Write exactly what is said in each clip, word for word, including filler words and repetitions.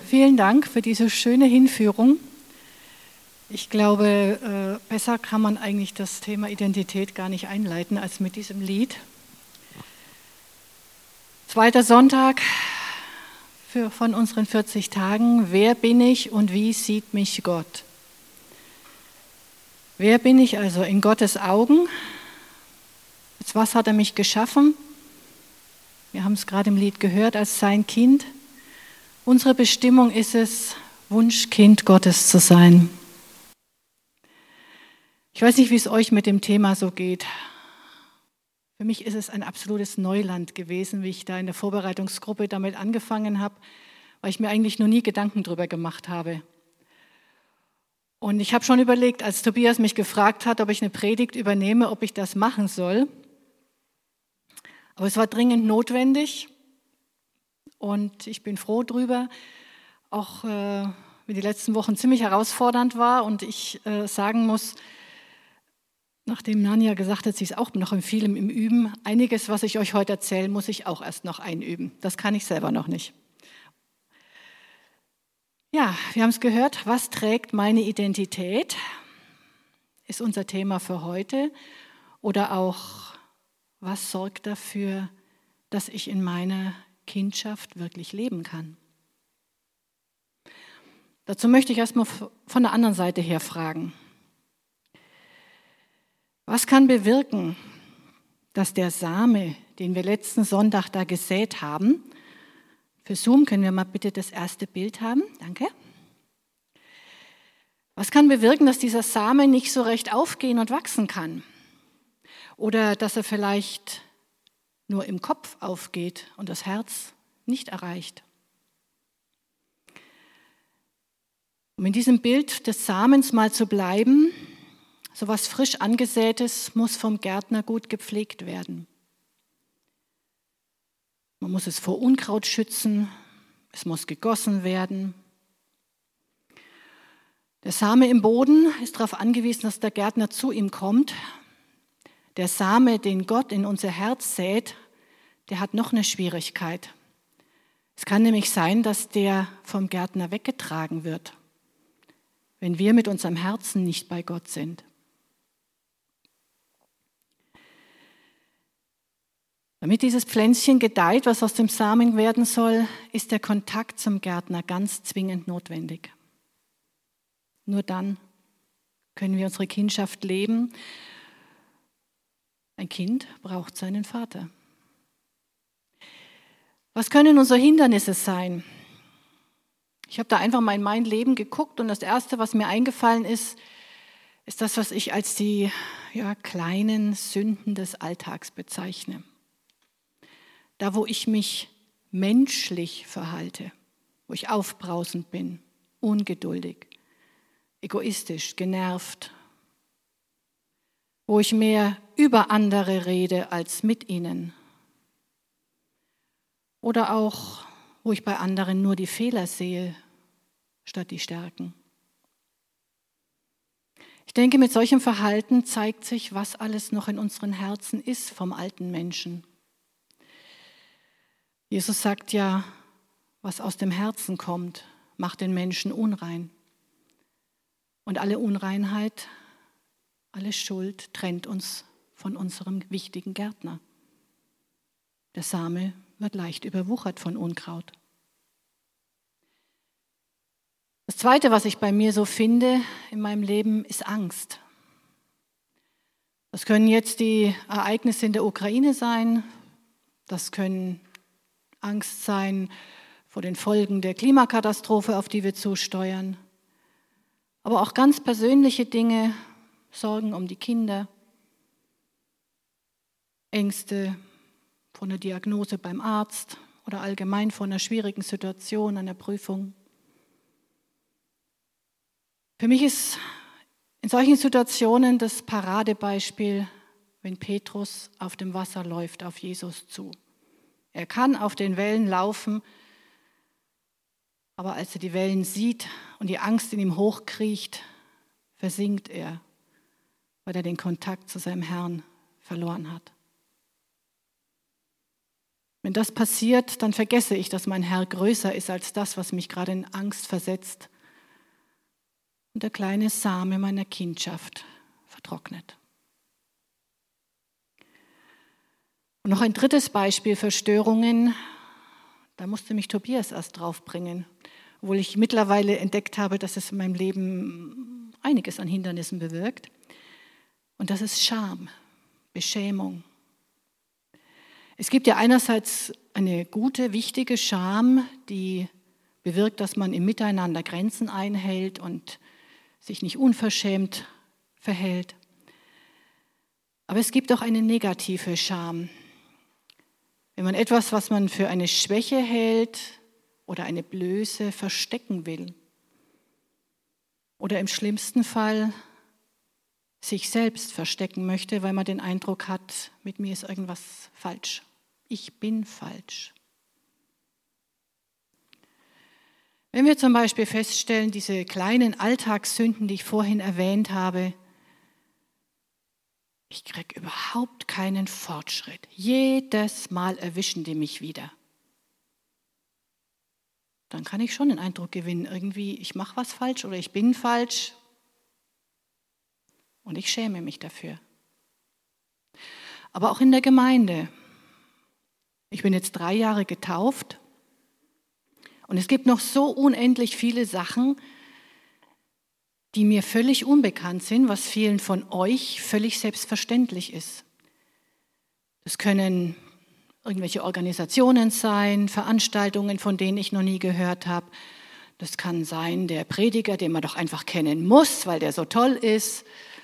Vielen Dank für diese schöne Hinführung. Ich glaube, äh, besser kann man eigentlich das Thema Identität gar nicht einleiten als mit diesem Lied. Zweiter Sonntag für, von unseren vierzig Tagen. Wer bin ich und wie sieht mich Gott? Wer bin ich also in Gottes Augen? Als was hat er mich geschaffen? Wir haben es gerade im Lied gehört, als sein Kind. Unsere Bestimmung ist es, Wunschkind Gottes zu sein. Ich weiß nicht, wie es euch mit dem Thema so geht. Für mich ist es ein absolutes Neuland gewesen, wie ich da in der Vorbereitungsgruppe damit angefangen habe, weil ich mir eigentlich noch nie Gedanken drüber gemacht habe. Und ich habe schon überlegt, als Tobias mich gefragt hat, ob ich eine Predigt übernehme, ob ich das machen soll. Aber es war dringend notwendig und ich bin froh drüber, auch äh, wenn die letzten Wochen ziemlich herausfordernd war und ich äh, sagen muss, nachdem Nanja gesagt hat, sie ist auch noch in vielem im Üben, einiges, was ich euch heute erzähle, muss ich auch erst noch einüben. Das kann ich selber noch nicht. Ja, wir haben es gehört, was trägt meine Identität, ist unser Thema für heute. Oder auch, was sorgt dafür, dass ich in meiner Kindschaft wirklich leben kann? Dazu möchte ich erstmal von der anderen Seite her fragen. Was kann bewirken, dass der Same, den wir letzten Sonntag da gesät haben, für Zoom können wir mal bitte das erste Bild haben, danke. Was kann bewirken, dass dieser Same nicht so recht aufgehen und wachsen kann? Oder dass er vielleicht nur im Kopf aufgeht und das Herz nicht erreicht? Um in diesem Bild des Samens mal zu bleiben, so was frisch angesätes muss vom Gärtner gut gepflegt werden. Man muss es vor Unkraut schützen, es muss gegossen werden. Der Same im Boden ist darauf angewiesen, dass der Gärtner zu ihm kommt. Der Same, den Gott in unser Herz sät, der hat noch eine Schwierigkeit. Es kann nämlich sein, dass der vom Gärtner weggetragen wird, wenn wir mit unserem Herzen nicht bei Gott sind. Damit dieses Pflänzchen gedeiht, was aus dem Samen werden soll, ist der Kontakt zum Gärtner ganz zwingend notwendig. Nur dann können wir unsere Kindschaft leben. Ein Kind braucht seinen Vater. Was können unsere Hindernisse sein? Ich habe da einfach mal in mein Leben geguckt und das Erste, was mir eingefallen ist, ist das, was ich als die ja, kleinen Sünden des Alltags bezeichne. Da, wo ich mich menschlich verhalte, wo ich aufbrausend bin, ungeduldig, egoistisch, genervt, wo ich mehr über andere rede als mit ihnen. Oder auch, wo ich bei anderen nur die Fehler sehe, statt die Stärken. Ich denke, mit solchem Verhalten zeigt sich, was alles noch in unseren Herzen ist vom alten Menschen. Jesus sagt ja, was aus dem Herzen kommt, macht den Menschen unrein. Und alle Unreinheit, alle Schuld trennt uns von unserem wichtigen Gärtner. Der Same wird leicht überwuchert von Unkraut. Das Zweite, was ich bei mir so finde in meinem Leben, ist Angst. Das können jetzt die Ereignisse in der Ukraine sein, das können Angst sein vor den Folgen der Klimakatastrophe, auf die wir zusteuern. Aber auch ganz persönliche Dinge, Sorgen um die Kinder, Ängste vor einer Diagnose beim Arzt oder allgemein vor einer schwierigen Situation, einer Prüfung. Für mich ist in solchen Situationen das Paradebeispiel, wenn Petrus auf dem Wasser läuft, auf Jesus zu. Er kann auf den Wellen laufen, aber als er die Wellen sieht und die Angst in ihm hochkriecht, versinkt er, weil er den Kontakt zu seinem Herrn verloren hat. Wenn das passiert, dann vergesse ich, dass mein Herr größer ist als das, was mich gerade in Angst versetzt und der kleine Same meiner Kindschaft vertrocknet. Und noch ein drittes Beispiel für Störungen, da musste mich Tobias erst draufbringen, obwohl ich mittlerweile entdeckt habe, dass es in meinem Leben einiges an Hindernissen bewirkt. Und das ist Scham, Beschämung. Es gibt ja einerseits eine gute, wichtige Scham, die bewirkt, dass man im Miteinander Grenzen einhält und sich nicht unverschämt verhält. Aber es gibt auch eine negative Scham. Wenn man etwas, was man für eine Schwäche hält oder eine Blöße, verstecken will. Oder im schlimmsten Fall sich selbst verstecken möchte, weil man den Eindruck hat, mit mir ist irgendwas falsch. Ich bin falsch. Wenn wir zum Beispiel feststellen, diese kleinen Alltagssünden, die ich vorhin erwähnt habe, ich kriege überhaupt keinen Fortschritt. Jedes Mal erwischen die mich wieder. Dann kann ich schon den Eindruck gewinnen, irgendwie ich mache was falsch oder ich bin falsch und ich schäme mich dafür. Aber auch in der Gemeinde. Ich bin jetzt drei Jahre getauft und es gibt noch so unendlich viele Sachen, die mir völlig unbekannt sind, was vielen von euch völlig selbstverständlich ist. Das können irgendwelche Organisationen sein, Veranstaltungen, von denen ich noch nie gehört habe. Das kann sein der Prediger, den man doch einfach kennen muss, weil der so toll ist.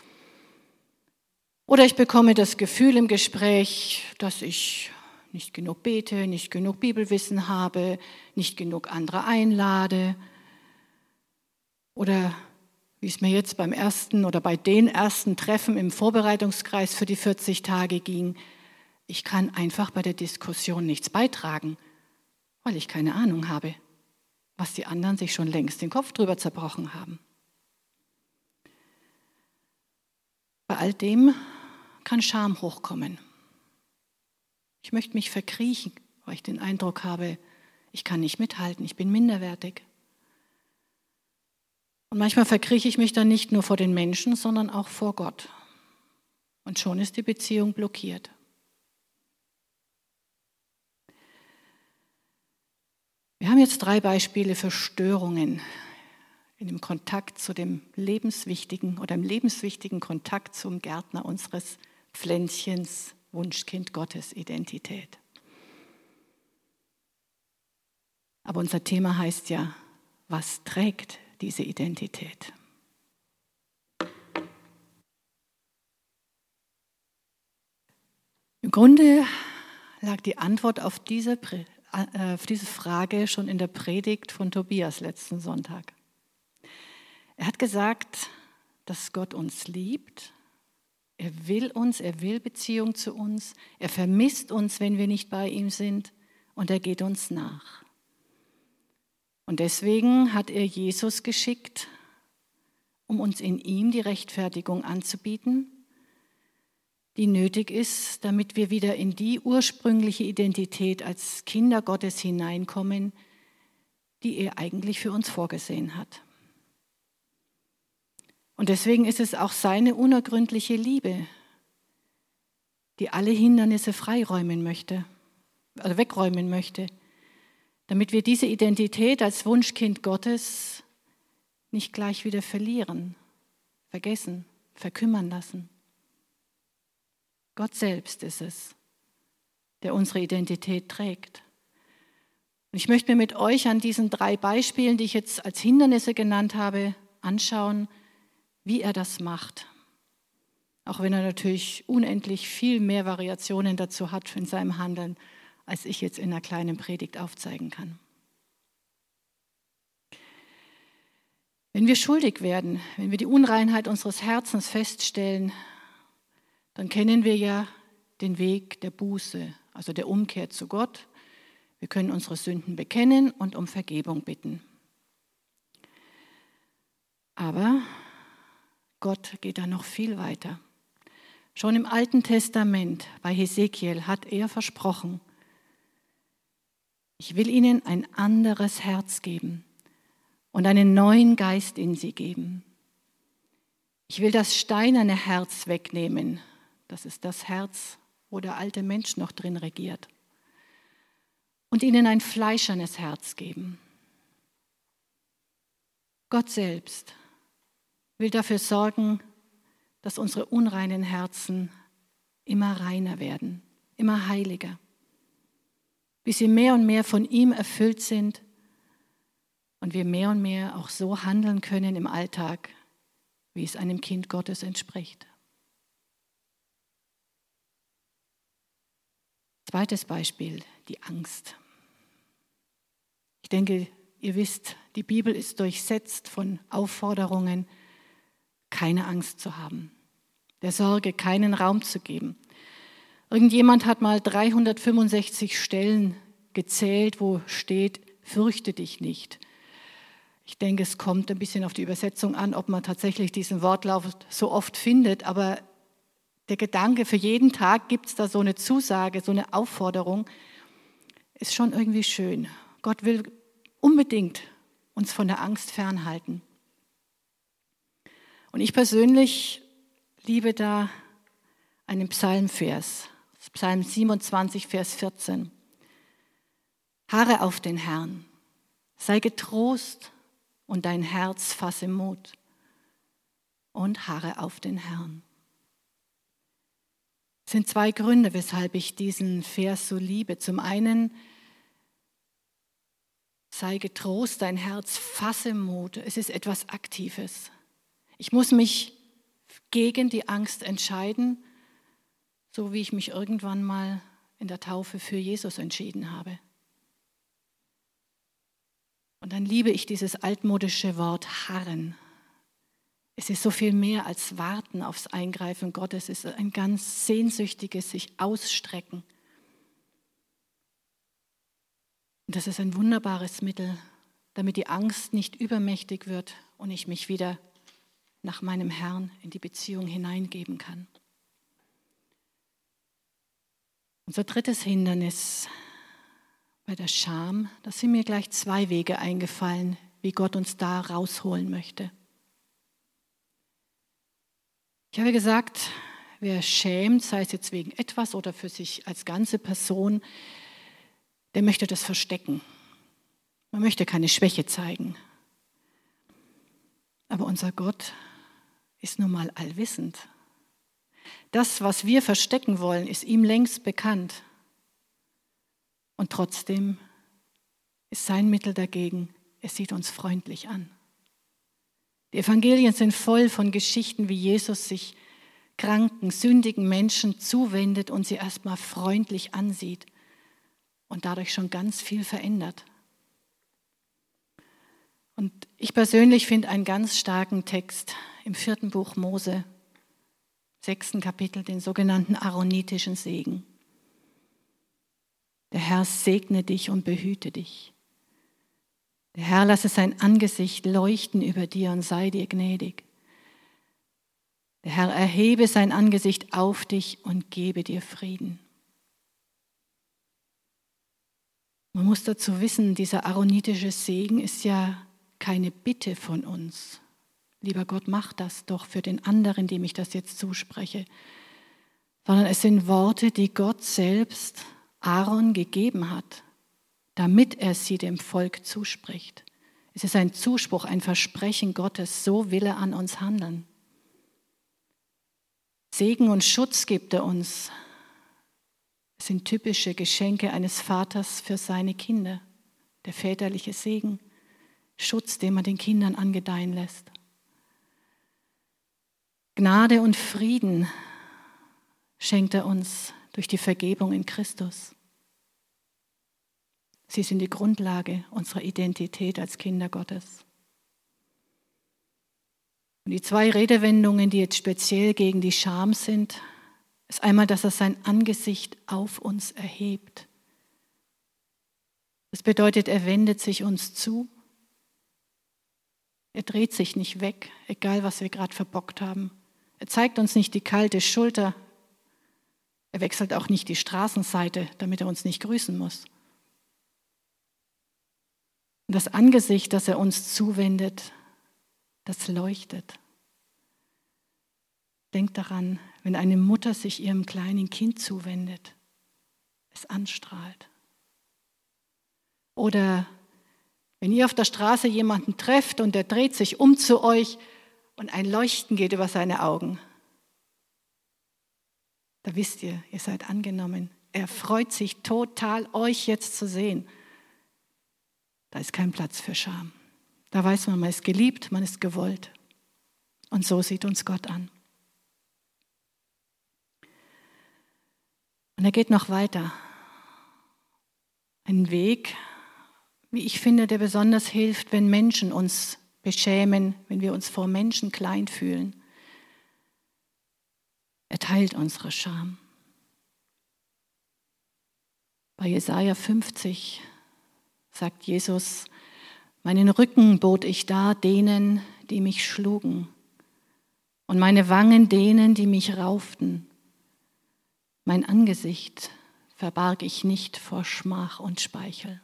Oder ich bekomme das Gefühl im Gespräch, dass ich nicht genug bete, nicht genug Bibelwissen habe, nicht genug andere einlade. Oder wie es mir jetzt beim ersten oder bei den ersten Treffen im Vorbereitungskreis für die vierzig Tage ging, ich kann einfach bei der Diskussion nichts beitragen, weil ich keine Ahnung habe, was die anderen sich schon längst den Kopf drüber zerbrochen haben. Bei all dem kann Scham hochkommen. Ich möchte mich verkriechen, weil ich den Eindruck habe, ich kann nicht mithalten, ich bin minderwertig. Und manchmal verkrieche ich mich dann nicht nur vor den Menschen, sondern auch vor Gott. Und schon ist die Beziehung blockiert. Wir haben jetzt drei Beispiele für Störungen in dem Kontakt zu dem lebenswichtigen oder im lebenswichtigen Kontakt zum Gärtner unseres Pflänzchens, Wunschkind Gottes, Identität. Aber unser Thema heißt ja, was trägt diese Identität? Im Grunde lag die Antwort auf diese, auf diese Frage schon in der Predigt von Tobias letzten Sonntag. Er hat gesagt, dass Gott uns liebt. Er will uns, er will Beziehung zu uns. Er vermisst uns, wenn wir nicht bei ihm sind. Und er geht uns nach. Und deswegen hat er Jesus geschickt, um uns in ihm die Rechtfertigung anzubieten, die nötig ist, damit wir wieder in die ursprüngliche Identität als Kinder Gottes hineinkommen, die er eigentlich für uns vorgesehen hat. Und deswegen ist es auch seine unergründliche Liebe, die alle Hindernisse freiräumen möchte, also wegräumen möchte, damit wir diese Identität als Wunschkind Gottes nicht gleich wieder verlieren, vergessen, verkümmern lassen. Gott selbst ist es, der unsere Identität trägt. Und ich möchte mir mit euch an diesen drei Beispielen, die ich jetzt als Hindernisse genannt habe, anschauen, wie er das macht. Auch wenn er natürlich unendlich viel mehr Variationen dazu hat in seinem Handeln, als ich jetzt in einer kleinen Predigt aufzeigen kann. Wenn wir schuldig werden, wenn wir die Unreinheit unseres Herzens feststellen, dann kennen wir ja den Weg der Buße, also der Umkehr zu Gott. Wir können unsere Sünden bekennen und um Vergebung bitten. Aber Gott geht da noch viel weiter. Schon im Alten Testament bei Hesekiel hat er versprochen, Ich will ihnen ein anderes Herz geben und einen neuen Geist in sie geben. Ich will das steinerne Herz wegnehmen. Das ist das Herz, wo der alte Mensch noch drin regiert. Und ihnen ein fleischernes Herz geben. Gott selbst will dafür sorgen, dass unsere unreinen Herzen immer reiner werden, immer heiliger, bis sie mehr und mehr von ihm erfüllt sind und wir mehr und mehr auch so handeln können im Alltag, wie es einem Kind Gottes entspricht. Zweites Beispiel, die Angst. Ich denke, ihr wisst, die Bibel ist durchsetzt von Aufforderungen, keine Angst zu haben, der Sorge keinen Raum zu geben. Irgendjemand hat mal dreihundertfünfundsechzig Stellen gezählt, wo steht, fürchte dich nicht. Ich denke, es kommt ein bisschen auf die Übersetzung an, ob man tatsächlich diesen Wortlaut so oft findet, aber der Gedanke, für jeden Tag gibt es da so eine Zusage, so eine Aufforderung, ist schon irgendwie schön. Gott will unbedingt uns von der Angst fernhalten. Und ich persönlich liebe da einen Psalmvers, Psalm siebenundzwanzig, Vers vierzehn. Harre auf den Herrn, sei getrost und dein Herz fasse Mut und harre auf den Herrn. Es sind zwei Gründe, weshalb ich diesen Vers so liebe. Zum einen, sei getrost, dein Herz fasse Mut. Es ist etwas Aktives. Ich muss mich gegen die Angst entscheiden, so wie ich mich irgendwann mal in der Taufe für Jesus entschieden habe. Und dann liebe ich dieses altmodische Wort harren. Es ist so viel mehr als warten aufs Eingreifen Gottes. Es ist ein ganz sehnsüchtiges sich ausstrecken. Und das ist ein wunderbares Mittel, damit die Angst nicht übermächtig wird und ich mich wieder nach meinem Herrn in die Beziehung hineingeben kann. Unser drittes Hindernis bei der Scham, da sind mir gleich zwei Wege eingefallen, wie Gott uns da rausholen möchte. Ich habe gesagt, wer schämt, sei es jetzt wegen etwas oder für sich als ganze Person, der möchte das verstecken. Man möchte keine Schwäche zeigen. Aber unser Gott ist nun mal allwissend. Das, was wir verstecken wollen, ist ihm längst bekannt. Und trotzdem ist sein Mittel dagegen, es sieht uns freundlich an. Die Evangelien sind voll von Geschichten, wie Jesus sich kranken, sündigen Menschen zuwendet und sie erstmal freundlich ansieht und dadurch schon ganz viel verändert. Und ich persönlich finde einen ganz starken Text im vierten Buch Mose, sechsten Kapitel, den sogenannten aaronitischen Segen. Der Herr segne dich und behüte dich. Der Herr lasse sein Angesicht leuchten über dir und sei dir gnädig. Der Herr erhebe sein Angesicht auf dich und gebe dir Frieden. Man muss dazu wissen, dieser aaronitische Segen ist ja keine Bitte von uns. Lieber Gott, mach das doch für den anderen, dem ich das jetzt zuspreche. Sondern es sind Worte, die Gott selbst Aaron gegeben hat, damit er sie dem Volk zuspricht. Es ist ein Zuspruch, ein Versprechen Gottes, so will er an uns handeln. Segen und Schutz gibt er uns. Es sind typische Geschenke eines Vaters für seine Kinder. Der väterliche Segen, Schutz, den man den Kindern angedeihen lässt. Gnade und Frieden schenkt er uns durch die Vergebung in Christus. Sie sind die Grundlage unserer Identität als Kinder Gottes. Und die zwei Redewendungen, die jetzt speziell gegen die Scham sind, ist einmal, dass er sein Angesicht auf uns erhebt. Das bedeutet, er wendet sich uns zu. Er dreht sich nicht weg, egal was wir gerade verbockt haben. Er zeigt uns nicht die kalte Schulter. Er wechselt auch nicht die Straßenseite, damit er uns nicht grüßen muss. Und das Angesicht, das er uns zuwendet, das leuchtet. Denkt daran, wenn eine Mutter sich ihrem kleinen Kind zuwendet, es anstrahlt. Oder wenn ihr auf der Straße jemanden trefft und der dreht sich um zu euch und ein Leuchten geht über seine Augen, da wisst ihr, ihr seid angenommen. Er freut sich total, euch jetzt zu sehen. Da ist kein Platz für Scham. Da weiß man, man ist geliebt, man ist gewollt. Und so sieht uns Gott an. Und er geht noch weiter. Ein Weg, wie ich finde, der besonders hilft, wenn Menschen uns beschämen, wenn wir uns vor Menschen klein fühlen. Er teilt unsere Scham. Bei Jesaja fünfzig sagt Jesus: Meinen Rücken bot ich dar denen, die mich schlugen, und meine Wangen denen, die mich rauften. Mein Angesicht verbarg ich nicht vor Schmach und Speichel.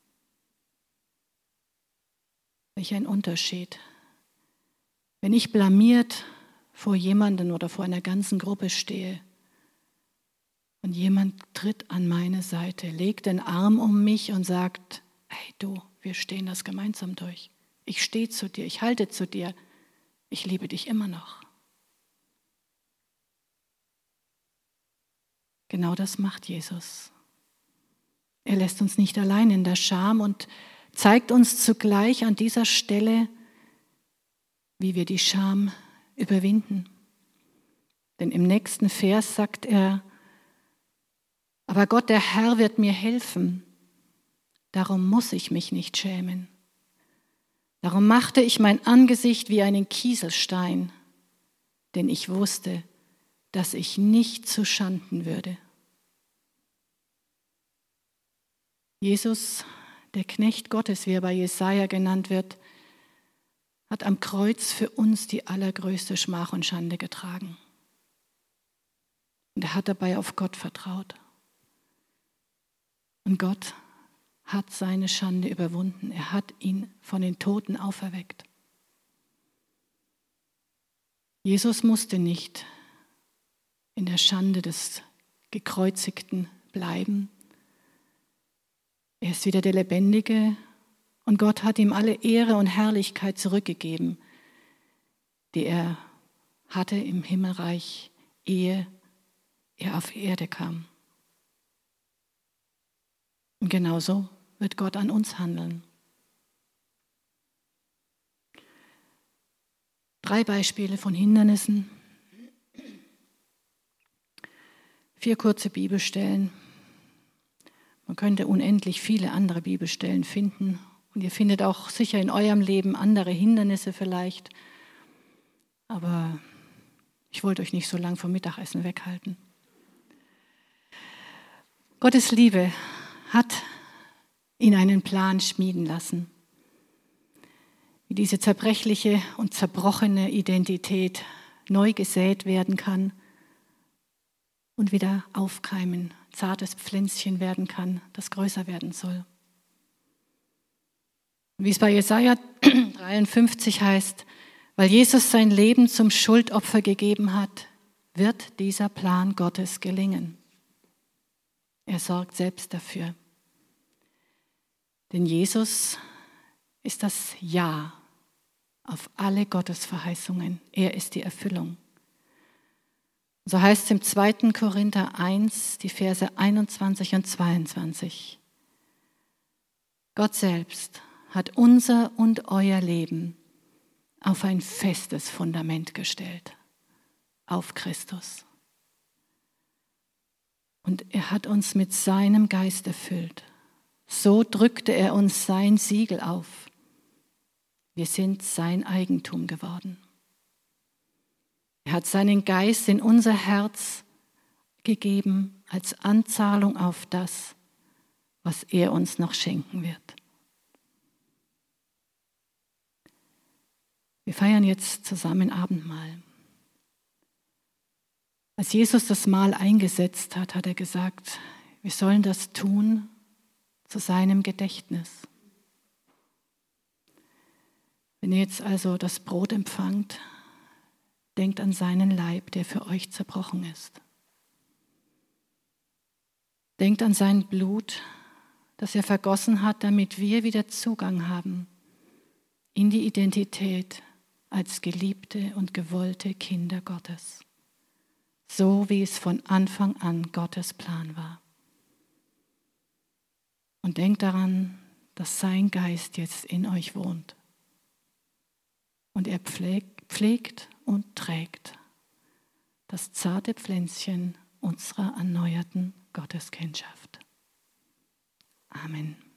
Welch ein Unterschied. Wenn ich blamiert vor jemandem oder vor einer ganzen Gruppe stehe und jemand tritt an meine Seite, legt den Arm um mich und sagt: Hey du, wir stehen das gemeinsam durch. Ich stehe zu dir, ich halte zu dir, ich liebe dich immer noch. Genau das macht Jesus. Er lässt uns nicht allein in der Scham und zeigt uns zugleich an dieser Stelle, wie wir die Scham überwinden. Denn im nächsten Vers sagt er: Aber Gott, der Herr, wird mir helfen. Darum muss ich mich nicht schämen. Darum machte ich mein Angesicht wie einen Kieselstein, denn ich wusste, dass ich nicht zu Schanden würde. Jesus, der Knecht Gottes, wie er bei Jesaja genannt wird, hat am Kreuz für uns die allergrößte Schmach und Schande getragen. Und er hat dabei auf Gott vertraut. Und Gott hat seine Schande überwunden. Er hat ihn von den Toten auferweckt. Jesus musste nicht in der Schande des Gekreuzigten bleiben. Er ist wieder der Lebendige und Gott hat ihm alle Ehre und Herrlichkeit zurückgegeben, die er hatte im Himmelreich, ehe er auf Erde kam. Und genauso wird Gott an uns handeln. Drei Beispiele von Hindernissen, vier kurze Bibelstellen. Man könnte unendlich viele andere Bibelstellen finden und ihr findet auch sicher in eurem Leben andere Hindernisse vielleicht. Aber ich wollte euch nicht so lange vom Mittagessen weghalten. Gottes Liebe hat ihn einen Plan schmieden lassen, wie diese zerbrechliche und zerbrochene Identität neu gesät werden kann und wieder aufkeimen, zartes Pflänzchen werden kann, das größer werden soll. Wie es bei Jesaja dreiundfünfzig heißt: Weil Jesus sein Leben zum Schuldopfer gegeben hat, wird dieser Plan Gottes gelingen. Er sorgt selbst dafür. Denn Jesus ist das Ja auf alle Gottesverheißungen. Er ist die Erfüllung. So heißt es im zweiten Korinther eins, die Verse einundzwanzig und zweiundzwanzig. Gott selbst hat unser und euer Leben auf ein festes Fundament gestellt, auf Christus. Und er hat uns mit seinem Geist erfüllt. So drückte er uns sein Siegel auf. Wir sind sein Eigentum geworden. Er hat seinen Geist in unser Herz gegeben als Anzahlung auf das, was er uns noch schenken wird. Wir feiern jetzt zusammen Abendmahl. Als Jesus das Mahl eingesetzt hat, hat er gesagt, wir sollen das tun zu seinem Gedächtnis. Wenn ihr jetzt also das Brot empfangt, denkt an seinen Leib, der für euch zerbrochen ist. Denkt an sein Blut, das er vergossen hat, damit wir wieder Zugang haben in die Identität als geliebte und gewollte Kinder Gottes. So wie es von Anfang an Gottes Plan war. Und denkt daran, dass sein Geist jetzt in euch wohnt. Und er pflegt, pflegt und trägt das zarte Pflänzchen unserer erneuerten Gotteskindschaft. Amen.